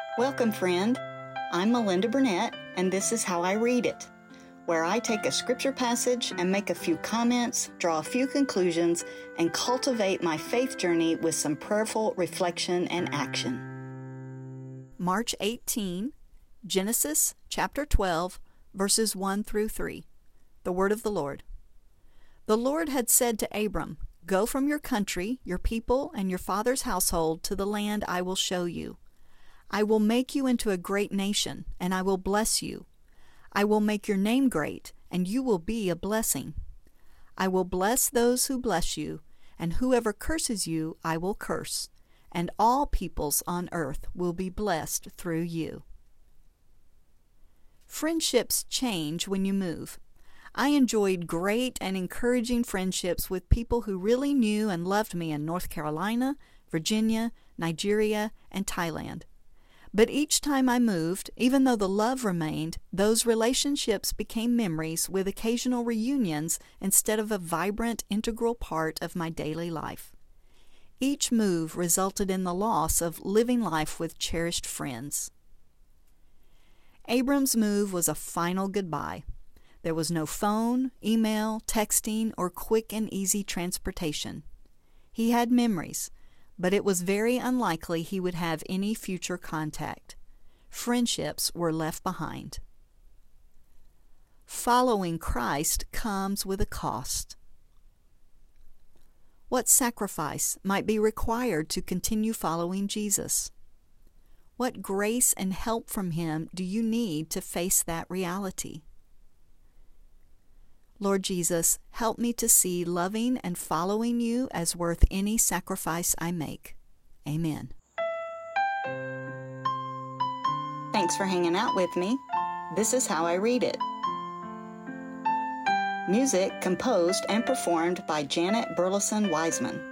Welcome, friend. I'm Melinda Burnett, and this is How I Read It, where I take a scripture passage and make a few comments, draw a few conclusions, and cultivate my faith journey with some prayerful reflection and action. March 18, Genesis chapter 12, verses 1 through 3. The Word of the Lord. The Lord had said to Abram, "Go from your country, your people, and your father's household to the land I will show you. I will make you into a great nation, and I will bless you. I will make your name great, and you will be a blessing. I will bless those who bless you, and whoever curses you I will curse, and all peoples on earth will be blessed through you." Friendships change when you move. I enjoyed great and encouraging friendships with people who really knew and loved me in North Carolina, Virginia, Nigeria, and Thailand. But each time I moved, even though the love remained, those relationships became memories with occasional reunions instead of a vibrant, integral part of my daily life. Each move resulted in the loss of living life with cherished friends. Abram's move was a final goodbye. There was no phone, email, texting, or quick and easy transportation. He had memories, but it was very unlikely he would have any future contact. Friendships were left behind. Following Christ comes with a cost. What sacrifice might be required to continue following Jesus? What grace and help from Him do you need to face that reality? Lord Jesus, help me to see loving and following you as worth any sacrifice I make. Amen. Thanks for hanging out with me. This is How I Read It. Music composed and performed by Janet Burleson Wiseman.